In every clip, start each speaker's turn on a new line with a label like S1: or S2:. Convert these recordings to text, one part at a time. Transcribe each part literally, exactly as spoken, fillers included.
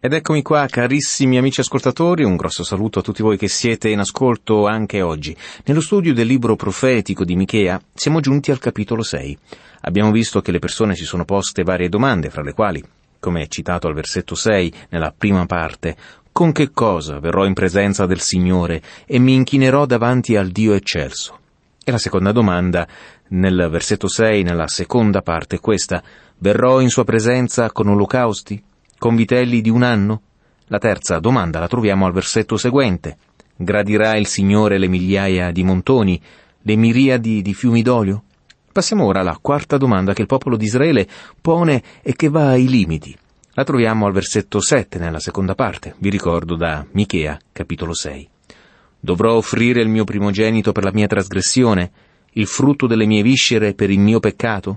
S1: Ed eccomi qua, carissimi amici ascoltatori, un grosso saluto a tutti voi che siete in ascolto anche oggi. Nello studio del libro profetico di Michea siamo giunti al capitolo sei. Abbiamo visto che le persone si sono poste varie domande, fra le quali, come è citato al versetto sei, nella prima parte, «Con che cosa verrò in presenza del Signore e mi inchinerò davanti al Dio eccelso?» E la seconda domanda, nel versetto sei, nella seconda parte, è questa: «Verrò in sua presenza con olocausti? Con vitelli di un anno?» La terza domanda la troviamo al versetto seguente: «Gradirà il Signore le migliaia di montoni, le miriadi di fiumi d'olio?» Passiamo ora alla quarta domanda che il popolo di Israele pone e che va ai limiti. La troviamo al versetto sette, nella seconda parte, vi ricordo da Michea, capitolo sei. «Dovrò offrire il mio primogenito per la mia trasgressione, il frutto delle mie viscere per il mio peccato?»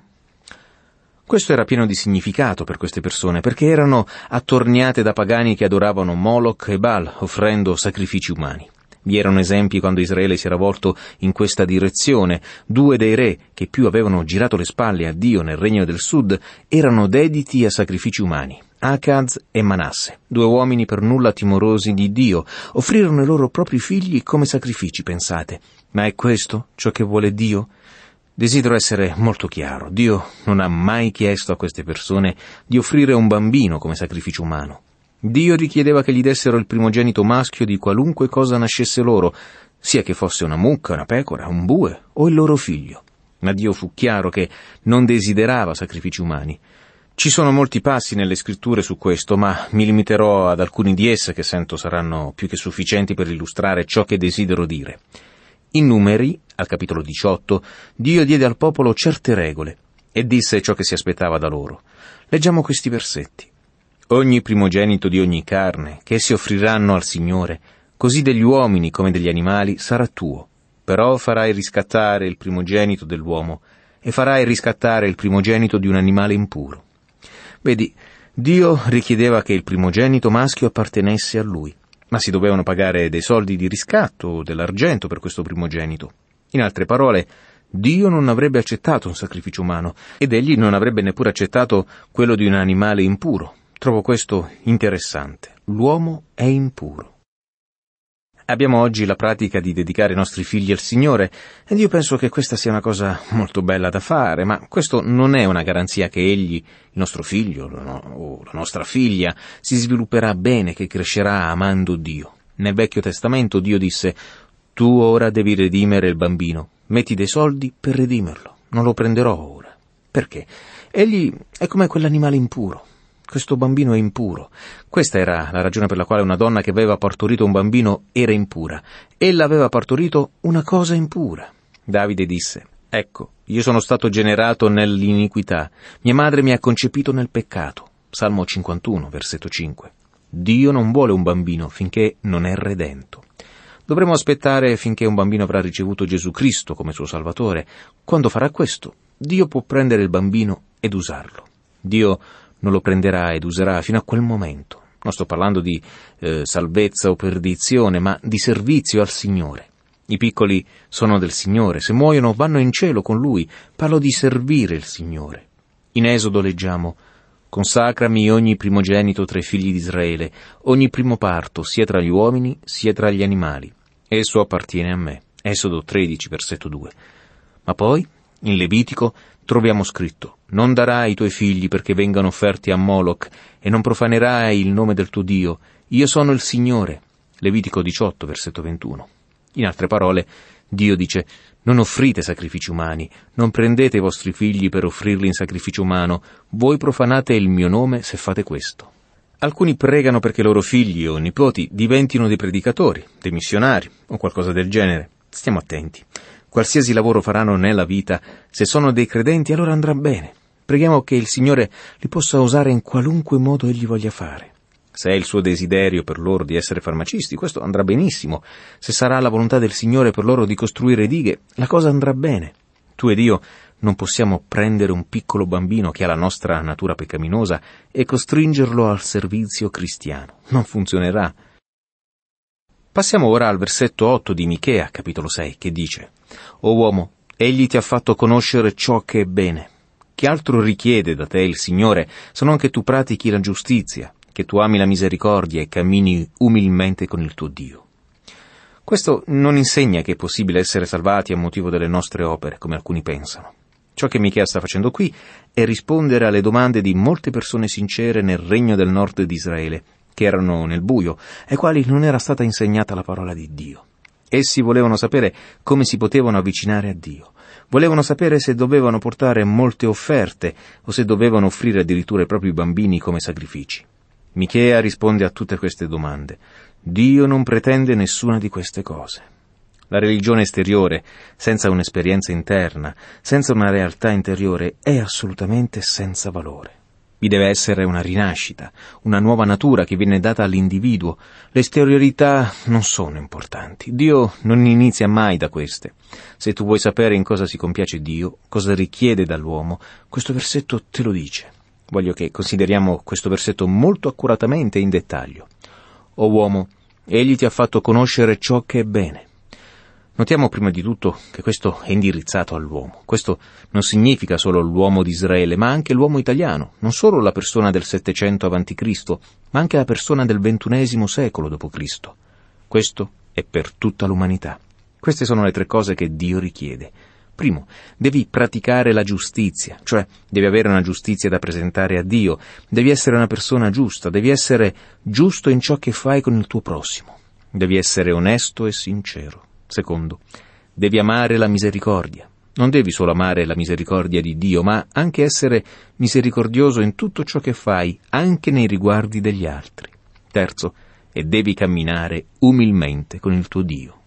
S1: Questo era pieno di significato per queste persone, perché erano attorniate da pagani che adoravano Moloch e Baal, offrendo sacrifici umani. Vi erano esempi quando Israele si era volto in questa direzione. Due dei re, che più avevano girato le spalle a Dio nel regno del sud, erano dediti a sacrifici umani. Acaz e Manasse, due uomini per nulla timorosi di Dio, offrirono i loro propri figli come sacrifici, pensate. Ma è questo ciò che vuole Dio? Desidero essere molto chiaro. Dio non ha mai chiesto a queste persone di offrire un bambino come sacrificio umano. Dio richiedeva che gli dessero il primogenito maschio di qualunque cosa nascesse loro, sia che fosse una mucca, una pecora, un bue o il loro figlio. Ma Dio fu chiaro che non desiderava sacrifici umani. Ci sono molti passi nelle scritture su questo, ma mi limiterò ad alcuni di esse che sento saranno più che sufficienti per illustrare ciò che desidero dire. In Numeri, al capitolo diciotto, Dio diede al popolo certe regole e disse ciò che si aspettava da loro. Leggiamo questi versetti. «Ogni primogenito di ogni carne che essi offriranno al Signore, così degli uomini come degli animali, sarà tuo. Però farai riscattare il primogenito dell'uomo e farai riscattare il primogenito di un animale impuro». Vedi, Dio richiedeva che il primogenito maschio appartenesse a Lui, ma si dovevano pagare dei soldi di riscatto o dell'argento per questo primogenito. In altre parole, Dio non avrebbe accettato un sacrificio umano, ed egli non avrebbe neppure accettato quello di un animale impuro. Trovo questo interessante. L'uomo è impuro. Abbiamo oggi la pratica di dedicare i nostri figli al Signore, ed io penso che questa sia una cosa molto bella da fare, ma questo non è una garanzia che egli, il nostro figlio o la nostra figlia, si svilupperà bene, che crescerà amando Dio. Nel Vecchio Testamento Dio disse: «Tu ora devi redimere il bambino, metti dei soldi per redimerlo, non lo prenderò ora». Perché? Egli è come quell'animale impuro. Questo bambino è impuro. Questa era la ragione per la quale una donna che aveva partorito un bambino era impura. Ella aveva partorito una cosa impura. Davide disse: «Ecco, io sono stato generato nell'iniquità, mia madre mi ha concepito nel peccato». Salmo cinquantuno, versetto cinque. Dio non vuole un bambino finché non è redento. Dovremo aspettare finché un bambino avrà ricevuto Gesù Cristo come suo Salvatore. Quando farà questo, Dio può prendere il bambino ed usarlo. Dio non lo prenderà ed userà fino a quel momento. Non sto parlando di eh, salvezza o perdizione, ma di servizio al Signore. I piccoli sono del Signore, se muoiono vanno in cielo con Lui. Parlo di servire il Signore. In Esodo leggiamo: «Consacrami ogni primogenito tra i figli di Israele, ogni primo parto, sia tra gli uomini sia tra gli animali. Esso appartiene a me». Esodo tredici, versetto due. Ma poi, in Levitico, troviamo scritto: «Non darai i tuoi figli perché vengano offerti a Moloch, e non profanerai il nome del tuo Dio. Io sono il Signore». Levitico diciotto, versetto ventuno. In altre parole, Dio dice: «Non offrite sacrifici umani, non prendete i vostri figli per offrirli in sacrificio umano, voi profanate il mio nome se fate questo». Alcuni pregano perché i loro figli o nipoti diventino dei predicatori, dei missionari o qualcosa del genere. Stiamo attenti. Qualsiasi lavoro faranno nella vita, se sono dei credenti, allora andrà bene. Preghiamo che il Signore li possa usare in qualunque modo Egli voglia fare. Se è il suo desiderio per loro di essere farmacisti, questo andrà benissimo. Se sarà la volontà del Signore per loro di costruire dighe, la cosa andrà bene. Tu ed io non possiamo prendere un piccolo bambino che ha la nostra natura peccaminosa e costringerlo al servizio cristiano. Non funzionerà. Passiamo ora al versetto otto di Michea, capitolo sei, che dice: «O uomo, egli ti ha fatto conoscere ciò che è bene. Che altro richiede da te il Signore, se non che tu pratichi la giustizia, che tu ami la misericordia e cammini umilmente con il tuo Dio. Questo non insegna che è possibile essere salvati a motivo delle nostre opere, come alcuni pensano. Ciò che Michea sta facendo qui è rispondere alle domande di molte persone sincere nel regno del nord di Israele, che erano nel buio, ai quali non era stata insegnata la parola di Dio. Essi volevano sapere come si potevano avvicinare a Dio. Volevano sapere se dovevano portare molte offerte o se dovevano offrire addirittura i propri bambini come sacrifici. Michea risponde a tutte queste domande. Dio non pretende nessuna di queste cose. La religione esteriore, senza un'esperienza interna, senza una realtà interiore, è assolutamente senza valore. Vi deve essere una rinascita, una nuova natura che viene data all'individuo. Le esteriorità non sono importanti. Dio non inizia mai da queste. Se tu vuoi sapere in cosa si compiace Dio, cosa richiede dall'uomo, questo versetto te lo dice. Voglio che consideriamo questo versetto molto accuratamente e in dettaglio. O uomo, egli ti ha fatto conoscere ciò che è bene. Notiamo prima di tutto che questo è indirizzato all'uomo. Questo non significa solo l'uomo di Israele, ma anche l'uomo italiano, non solo la persona del settecento avanti Cristo, ma anche la persona del ventunesimo secolo dopo Cristo. Questo è per tutta l'umanità. Queste sono le tre cose che Dio richiede. Primo, devi praticare la giustizia, cioè devi avere una giustizia da presentare a Dio, devi essere una persona giusta, devi essere giusto in ciò che fai con il tuo prossimo, devi essere onesto e sincero. Secondo, devi amare la misericordia. Non devi solo amare la misericordia di Dio, ma anche essere misericordioso in tutto ciò che fai, anche nei riguardi degli altri. Terzo, e devi camminare umilmente con il tuo Dio.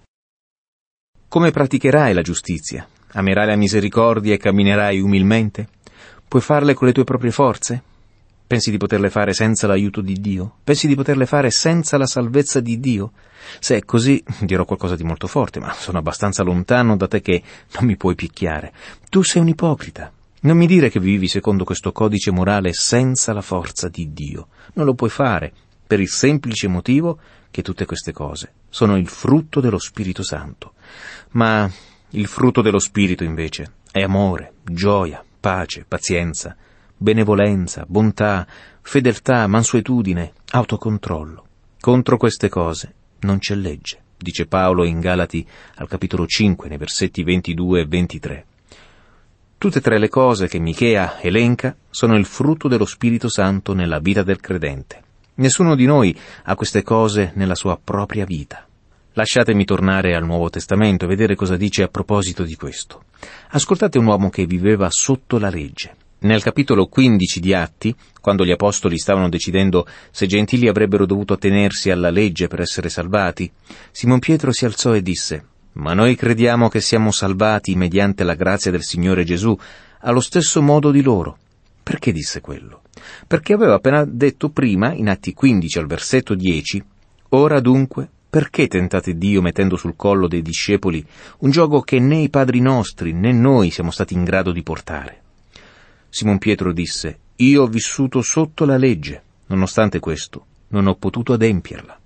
S1: Come praticherai la giustizia? Amerai la misericordia e camminerai umilmente? Puoi farle con le tue proprie forze? Pensi di poterle fare senza l'aiuto di Dio? Pensi di poterle fare senza la salvezza di Dio? Se è così, dirò qualcosa di molto forte, ma sono abbastanza lontano da te che non mi puoi picchiare. Tu sei un ipocrita. Non mi dire che vivi secondo questo codice morale senza la forza di Dio. Non lo puoi fare, per il semplice motivo che tutte queste cose sono il frutto dello Spirito Santo. Ma il frutto dello Spirito, invece, è amore, gioia, pace, pazienza, benevolenza, bontà, fedeltà, mansuetudine, autocontrollo. Contro queste cose non c'è legge, dice Paolo in Galati al capitolo cinque, nei versetti ventidue e ventitré. Tutte e tre le cose che Michea elenca sono il frutto dello Spirito Santo nella vita del credente. Nessuno di noi ha queste cose nella sua propria vita. Lasciatemi tornare al Nuovo Testamento e vedere cosa dice a proposito di questo. Ascoltate un uomo che viveva sotto la legge. Nel capitolo quindici di Atti, quando gli apostoli stavano decidendo se gentili avrebbero dovuto attenersi alla legge per essere salvati, Simon Pietro si alzò e disse: «Ma noi crediamo che siamo salvati mediante la grazia del Signore Gesù, allo stesso modo di loro». Perché disse quello? Perché aveva appena detto prima, in Atti quindici al versetto dieci, «Ora dunque, perché tentate Dio mettendo sul collo dei discepoli un giogo che né i padri nostri né noi siamo stati in grado di portare?» Simon Pietro disse: «Io ho vissuto sotto la legge, nonostante questo non ho potuto adempierla».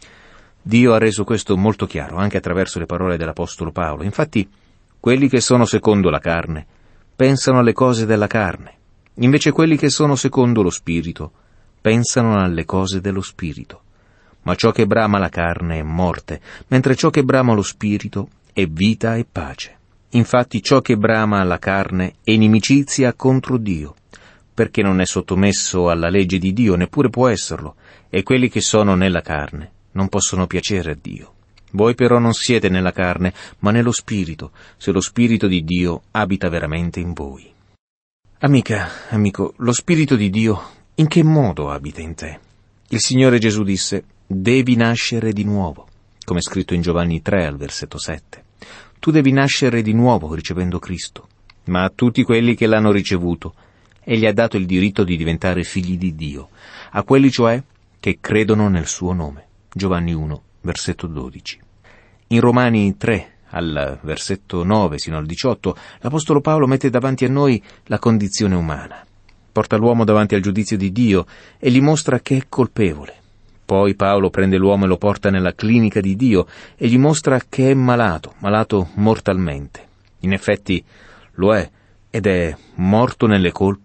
S1: Dio ha reso questo molto chiaro anche attraverso le parole dell'Apostolo Paolo. Infatti, quelli che sono secondo la carne pensano alle cose della carne, invece quelli che sono secondo lo Spirito pensano alle cose dello Spirito. Ma ciò che brama la carne è morte, mentre ciò che brama lo Spirito è vita e pace. Infatti ciò che brama la carne è inimicizia contro Dio, perché non è sottomesso alla legge di Dio, neppure può esserlo, e quelli che sono nella carne non possono piacere a Dio. Voi però non siete nella carne, ma nello Spirito, se lo Spirito di Dio abita veramente in voi. Amica, amico, lo Spirito di Dio in che modo abita in te? Il Signore Gesù disse: «Devi nascere di nuovo», come è scritto in Giovanni tre al versetto sette. Tu devi nascere di nuovo ricevendo Cristo, ma a tutti quelli che l'hanno ricevuto egli ha dato il diritto di diventare figli di Dio, a quelli cioè che credono nel suo nome. Giovanni uno, versetto dodici. In Romani tre, al versetto nove sino al diciotto, l'Apostolo Paolo mette davanti a noi la condizione umana. Porta l'uomo davanti al giudizio di Dio e gli mostra che è colpevole. Poi Paolo prende l'uomo e lo porta nella clinica di Dio e gli mostra che è malato, malato mortalmente. In effetti lo è, ed è morto nelle colpe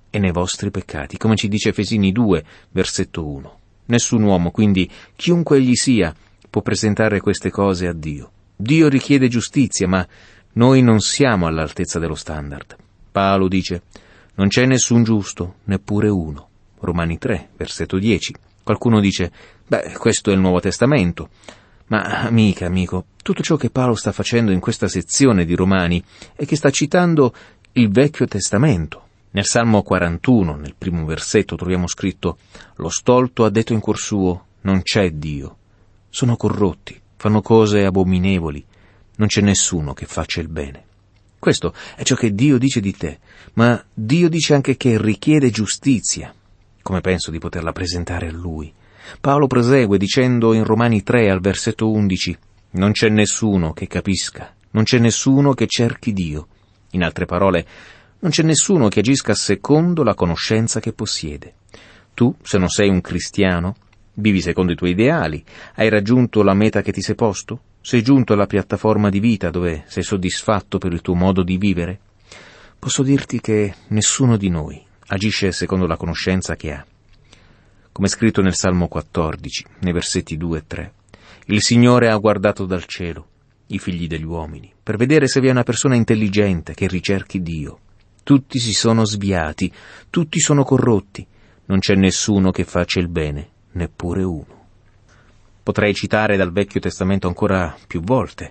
S1: e nei vostri peccati, come ci dice Efesini due, versetto uno. Nessun uomo, quindi chiunque egli sia, può presentare queste cose a Dio. Dio richiede giustizia, ma noi non siamo all'altezza dello standard. Paolo dice: non c'è nessun giusto, neppure uno. Romani tre, versetto dieci. Qualcuno dice: beh, questo è il Nuovo Testamento. Ma, amica, amico, tutto ciò che Paolo sta facendo in questa sezione di Romani è che sta citando il Vecchio Testamento. Nel Salmo quarantuno, nel primo versetto, troviamo scritto: lo stolto ha detto in cuor suo, non c'è Dio. Sono corrotti, fanno cose abominevoli, non c'è nessuno che faccia il bene. Questo è ciò che Dio dice di te, ma Dio dice anche che richiede giustizia. Come penso di poterla presentare a Lui? Paolo prosegue dicendo in Romani tre al versetto undici: non c'è nessuno che capisca, non c'è nessuno che cerchi Dio. In altre parole, non c'è nessuno che agisca secondo la conoscenza che possiede. Tu, se non sei un cristiano, vivi secondo i tuoi ideali, hai raggiunto la meta che ti sei posto? Sei giunto alla piattaforma di vita dove sei soddisfatto per il tuo modo di vivere? Posso dirti che nessuno di noi agisce secondo la conoscenza che ha. Come scritto nel Salmo quattordici, nei versetti due e tre, il Signore ha guardato dal cielo i figli degli uomini, per vedere se vi è una persona intelligente che ricerchi Dio. Tutti si sono sviati, tutti sono corrotti, non c'è nessuno che faccia il bene, neppure uno. Potrei citare dal Vecchio Testamento ancora più volte.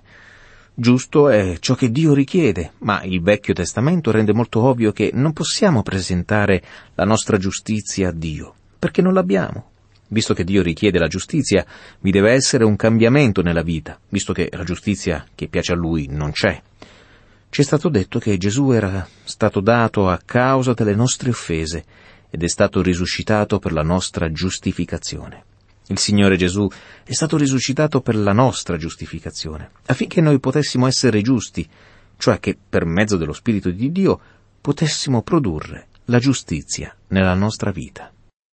S1: Giusto è ciò che Dio richiede, ma il Vecchio Testamento rende molto ovvio che non possiamo presentare la nostra giustizia a Dio, perché non l'abbiamo. Visto che Dio richiede la giustizia, vi deve essere un cambiamento nella vita, visto che la giustizia che piace a Lui non c'è. Ci è stato detto che Gesù era stato dato a causa delle nostre offese ed è stato risuscitato per la nostra giustificazione. Il Signore Gesù è stato risuscitato per la nostra giustificazione, affinché noi potessimo essere giusti, cioè che per mezzo dello Spirito di Dio potessimo produrre la giustizia nella nostra vita.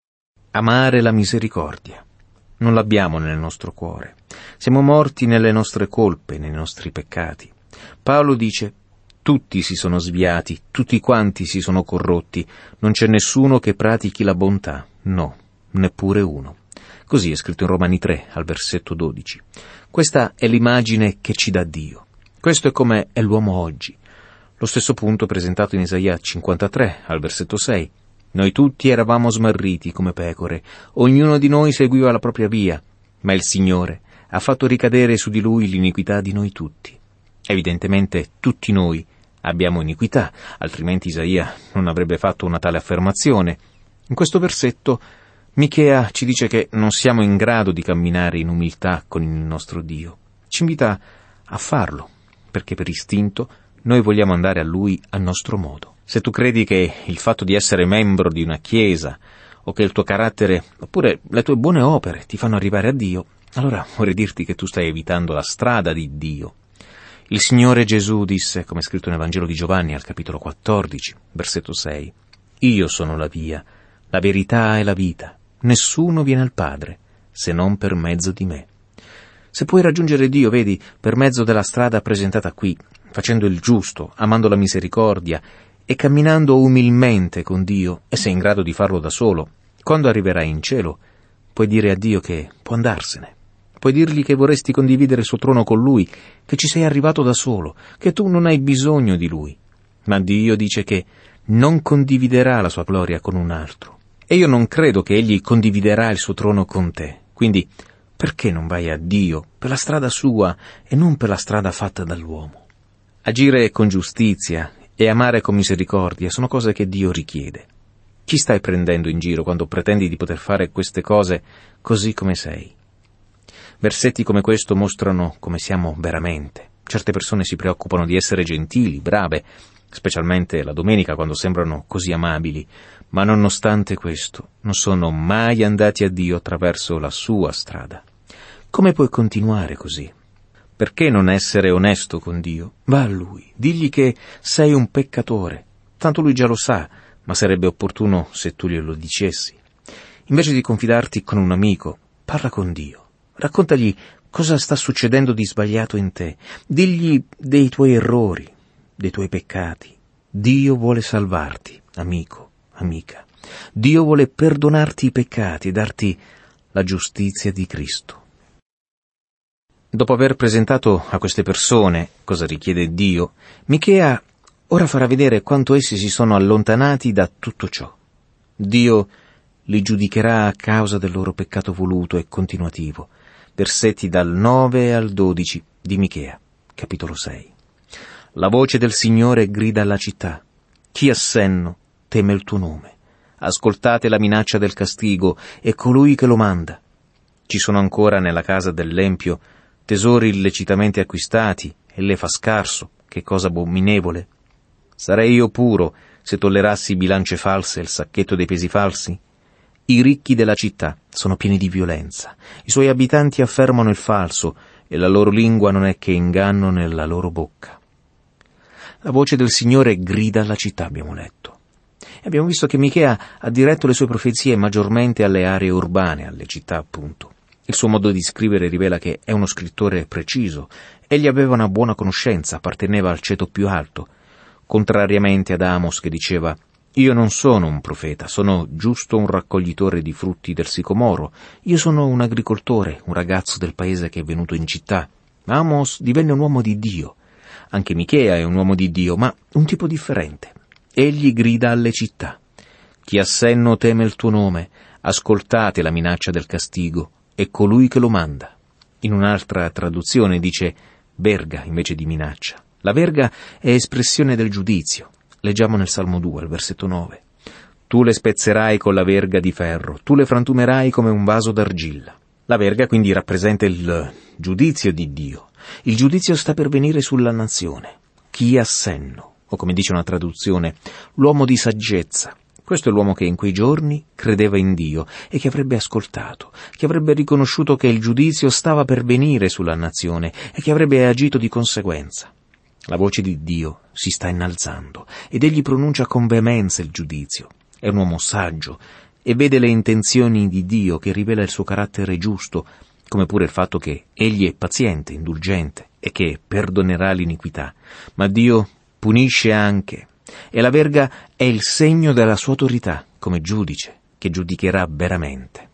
S1: Amare la misericordia. Non l'abbiamo nel nostro cuore. Siamo morti nelle nostre colpe, nei nostri peccati. Paolo dice: tutti si sono sviati, tutti quanti si sono corrotti, non c'è nessuno che pratichi la bontà, no, neppure uno. Così è scritto in Romani tre, al versetto dodici. Questa è l'immagine che ci dà Dio. Questo è come è l'uomo oggi. Lo stesso punto presentato in Isaia cinquantatré, al versetto sei. Noi tutti eravamo smarriti come pecore, ognuno di noi seguiva la propria via, ma il Signore ha fatto ricadere su di Lui l'iniquità di noi tutti. Evidentemente tutti noi abbiamo iniquità, altrimenti Isaia non avrebbe fatto una tale affermazione. In questo versetto Michea ci dice che non siamo in grado di camminare in umiltà con il nostro Dio. Ci invita a farlo, perché per istinto noi vogliamo andare a Lui a nostro modo. Se tu credi che il fatto di essere membro di una chiesa, o che il tuo carattere, oppure le tue buone opere ti fanno arrivare a Dio, allora vorrei dirti che tu stai evitando la strada di Dio. Il Signore Gesù disse, come scritto nel Vangelo di Giovanni al capitolo quattordici, versetto sei, «Io sono la via, la verità e la vita. Nessuno viene al Padre, se non per mezzo di me». Se puoi raggiungere Dio, vedi, per mezzo della strada presentata qui, facendo il giusto, amando la misericordia e camminando umilmente con Dio, e sei in grado di farlo da solo, quando arriverai in cielo, puoi dire a Dio che può andarsene. Puoi dirgli che vorresti condividere il suo trono con Lui, che ci sei arrivato da solo, che tu non hai bisogno di Lui. Ma Dio dice che non condividerà la sua gloria con un altro. E io non credo che Egli condividerà il suo trono con te. Quindi, perché non vai a Dio per la strada sua e non per la strada fatta dall'uomo? Agire con giustizia e amare con misericordia sono cose che Dio richiede. Chi stai prendendo in giro quando pretendi di poter fare queste cose così come sei? Versetti come questo mostrano come siamo veramente. Certe persone si preoccupano di essere gentili, brave, specialmente la domenica quando sembrano così amabili, ma nonostante questo non sono mai andati a Dio attraverso la sua strada. Come puoi continuare così? Perché non essere onesto con Dio? Va a Lui, digli che sei un peccatore. Tanto Lui già lo sa, ma sarebbe opportuno se tu glielo dicessi. Invece di confidarti con un amico, parla con Dio. Raccontagli cosa sta succedendo di sbagliato in te. Digli dei tuoi errori, dei tuoi peccati. Dio vuole salvarti, amico, amica. Dio vuole perdonarti i peccati e darti la giustizia di Cristo. Dopo aver presentato a queste persone cosa richiede Dio, Michea ora farà vedere quanto essi si sono allontanati da tutto ciò. Dio li giudicherà a causa del loro peccato voluto e continuativo. Versetti dal nove al dodici di Michea, capitolo sei. La voce del Signore grida alla città. Chi ha senno teme il tuo nome. Ascoltate la minaccia del castigo e colui che lo manda. Ci sono ancora nella casa dell'empio tesori illecitamente acquistati e le fa scarso, che cosa abominevole. Sarei io puro se tollerassi bilance false e il sacchetto dei pesi falsi? I ricchi della città sono pieni di violenza, i suoi abitanti affermano il falso e la loro lingua non è che inganno nella loro bocca. La voce del Signore grida alla città, abbiamo letto. E abbiamo visto che Michea ha diretto le sue profezie maggiormente alle aree urbane, alle città appunto. Il suo modo di scrivere rivela che è uno scrittore preciso. Egli aveva una buona conoscenza, apparteneva al ceto più alto, contrariamente ad Amos che diceva: «Io non sono un profeta, sono giusto un raccoglitore di frutti del sicomoro. Io sono un agricoltore, un ragazzo del paese che è venuto in città». Amos divenne un uomo di Dio. Anche Michea è un uomo di Dio, ma un tipo differente. Egli grida alle città. Chi ha senno teme il tuo nome, ascoltate la minaccia del castigo e colui che lo manda. In un'altra traduzione dice verga invece di minaccia. La verga è espressione del giudizio. Leggiamo nel Salmo due, al versetto nove. Tu le spezzerai con la verga di ferro, tu le frantumerai come un vaso d'argilla. La verga quindi rappresenta il giudizio di Dio. Il giudizio sta per venire sulla nazione. Chi ha senno, o come dice una traduzione, l'uomo di saggezza. Questo è l'uomo che in quei giorni credeva in Dio e che avrebbe ascoltato, che avrebbe riconosciuto che il giudizio stava per venire sulla nazione e che avrebbe agito di conseguenza. La voce di Dio si sta innalzando ed egli pronuncia con veemenza il giudizio. È un uomo saggio e vede le intenzioni di Dio che rivela il suo carattere giusto, come pure il fatto che egli è paziente, indulgente e che perdonerà l'iniquità. Ma Dio punisce anche, e la verga è il segno della sua autorità come giudice che giudicherà veramente.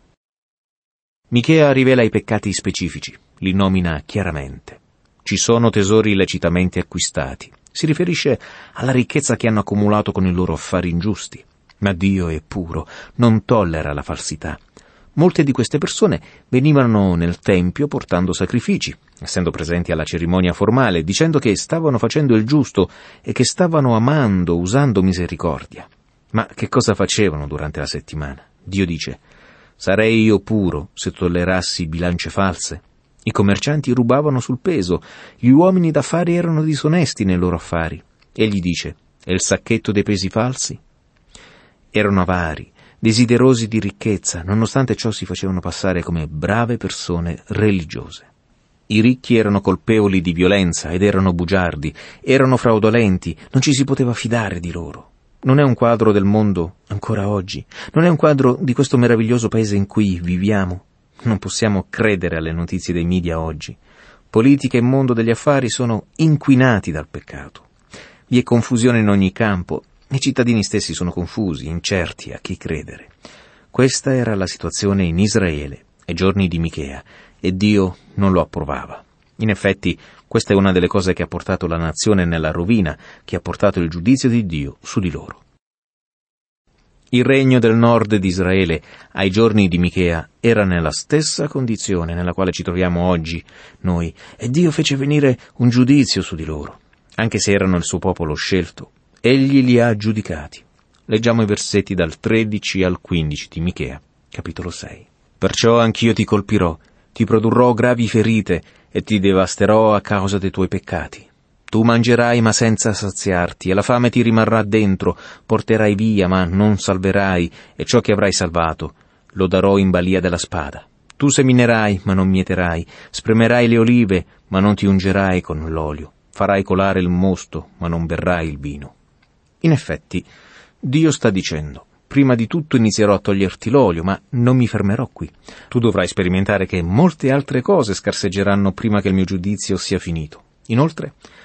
S1: Michea rivela i peccati specifici, li nomina chiaramente. Ci sono tesori illecitamente acquistati. Si riferisce alla ricchezza che hanno accumulato con i loro affari ingiusti. Ma Dio è puro, non tollera la falsità. Molte di queste persone venivano nel tempio portando sacrifici, essendo presenti alla cerimonia formale, dicendo che stavano facendo il giusto e che stavano amando, usando misericordia. Ma che cosa facevano durante la settimana? Dio dice: sarei io puro se tollerassi bilance false. I commercianti rubavano sul peso, gli uomini d'affari erano disonesti nei loro affari. Egli dice: e il sacchetto dei pesi falsi? Erano avari, desiderosi di ricchezza, nonostante ciò si facevano passare come brave persone religiose. I ricchi erano colpevoli di violenza ed erano bugiardi, erano fraudolenti, non ci si poteva fidare di loro. Non è un quadro del mondo ancora oggi, non è un quadro di questo meraviglioso paese in cui viviamo. Non possiamo credere alle notizie dei media oggi. Politica e mondo degli affari sono inquinati dal peccato. Vi è confusione in ogni campo. I cittadini stessi sono confusi, incerti a chi credere. Questa era la situazione in Israele ai giorni di Michea e Dio non lo approvava. In effetti, questa è una delle cose che ha portato la nazione nella rovina, che ha portato il giudizio di Dio su di loro. Il regno del nord di Israele ai giorni di Michea era nella stessa condizione nella quale ci troviamo oggi noi, e Dio fece venire un giudizio su di loro. Anche se erano il suo popolo scelto, egli li ha giudicati. Leggiamo i versetti dal tredici al quindici di Michea, capitolo sei. Perciò anch'io ti colpirò, ti produrrò gravi ferite e ti devasterò a causa dei tuoi peccati. Tu mangerai ma senza saziarti, e la fame ti rimarrà dentro, porterai via ma non salverai, e ciò che avrai salvato lo darò in balia della spada. Tu seminerai ma non mieterai, spremerai le olive ma non ti ungerai con l'olio, farai colare il mosto ma non berrai il vino. In effetti, Dio sta dicendo: prima di tutto inizierò a toglierti l'olio, ma non mi fermerò qui. Tu dovrai sperimentare che molte altre cose scarseggeranno prima che il mio giudizio sia finito. Inoltre,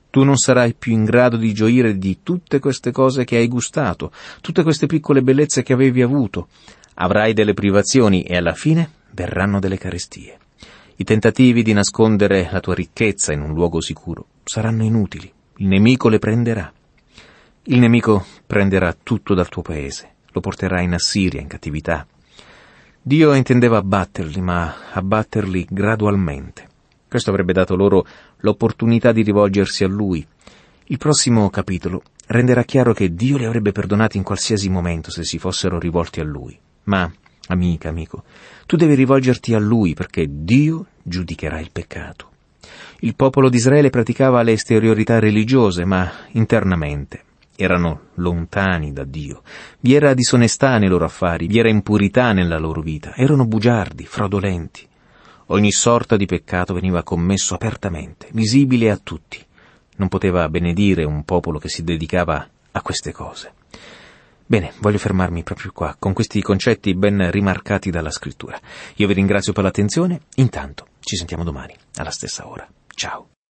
S1: Tu non sarai più in grado di gioire di tutte queste cose che hai gustato, tutte queste piccole bellezze che avevi avuto. Avrai delle privazioni e alla fine verranno delle carestie. I tentativi di nascondere la tua ricchezza in un luogo sicuro saranno inutili. Il nemico le prenderà. Il nemico prenderà tutto dal tuo paese, lo porterà in Assiria, in cattività. Dio intendeva abbatterli, ma abbatterli gradualmente. Questo avrebbe dato loro l'opportunità di rivolgersi a Lui. Il prossimo capitolo renderà chiaro che Dio li avrebbe perdonati in qualsiasi momento se si fossero rivolti a Lui. Ma, amica, amico, tu devi rivolgerti a Lui perché Dio giudicherà il peccato. Il popolo di Israele praticava le esteriorità religiose, ma internamente erano lontani da Dio. Vi era disonestà nei loro affari, vi era impurità nella loro vita, erano bugiardi, fraudolenti. Ogni sorta di peccato veniva commesso apertamente, visibile a tutti. Non poteva benedire un popolo che si dedicava a queste cose. Bene, voglio fermarmi proprio qua, con questi concetti ben rimarcati dalla Scrittura. Io vi ringrazio per l'attenzione, intanto ci sentiamo domani, alla stessa ora. Ciao.